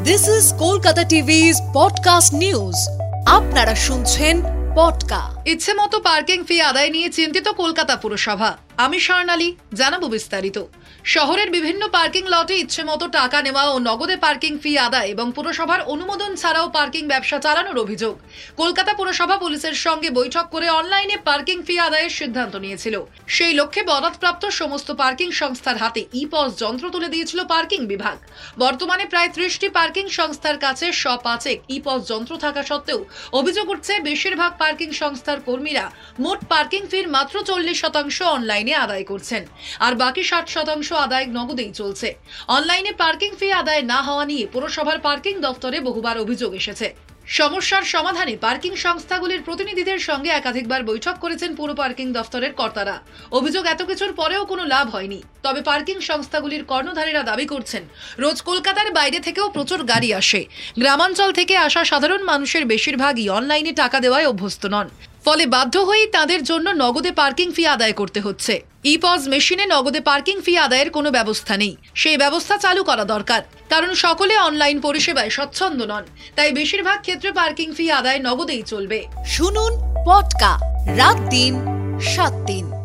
This is Kolkata TV's podcast news. আপনারা শুনছেন পডকা। ইচ্ছেমতো পার্কিং ফি আদায় নিয়ে চিন্তিত কলকাতা পুরসভা। আমি স্বর্ণালী, জানাবো বিস্তারিত। শহরের বিভিন্ন পার্কিং লটে ইচ্ছেমতো টাকা নেওয়া ও নগদে পার্কিং ফি আদায় এবং পুরসভার অনুমোদন ছাড়াও পার্কিং ব্যবসা চালানোর অভিযোগ। কলকাতা পুরসভা পুলিশের সঙ্গে বৈঠক করে অনলাইনে পার্কিং ফি আদায়ের সিদ্ধান্ত নিয়েছিল। সেই লক্ষ্যে বরাদপ্রাপ্ত সমস্ত পার্কিং সংস্থার হাতে ই-পস যন্ত্র তুলে দিয়েছিল পার্কিং বিভাগ। বর্তমানে প্রায় 30টি পার্কিং সংস্থার কাছে শ5 ই-পস যন্ত্র থাকা সত্ত্বেও অভিযোগ উঠছে বেশিরভাগ পার্কিং সংস্থার কর্মীরা মোট পার্কিং ফির মাত্র 40% অনলাইনে আদায় করছেন, আর বাকি 60% আদায় নগদেই চলছে। অনলাইনে পার্কিং ফি আদায় না হওয়া নিয়ে পুরসভার পার্কিং দফতরে বহুবার অভিযোগ এসেছে। সমস্যার সমাধানে পার্কিং সংস্থাগুলির প্রতিনিধিদের সঙ্গে একাধিকবার বৈঠক করেছেন পুর পার্কিং দফতরের কর্তারা। অভিযোগ এত কিছুর পরেও কোনো লাভ হয়নি। তবে পার্কিং সংস্থাগুলির কর্ণধারীরা দাবি করছেন, রোজ কলকাতার বাইরে থেকেও প্রচুর গাড়ি আসে। গ্রামাঞ্চল থেকে আসা সাধারণ মানুষের বেশিরভাগই অনলাইনে টাকা দেওয়ায় অভ্যস্ত নন, ফলে বাধ্য হয়েই তাদের জন্য নগদে পার্কিং ফি আদায় করতে হচ্ছে। ই-পস মেশিনে নগদে পার্কিং ফি আদায়ের কোনো ব্যবস্থা নেই। সেই ব্যবস্থা চালু করা দরকার, কারণ সকলে অনলাইন পরিষেবায় স্বচ্ছন্দ নন। তাই বেশিরভাগ ক্ষেত্রে পার্কিং ফি আদায় নগদেই চলবে। শুনুন পডকা, রাত দিন 7 দিন।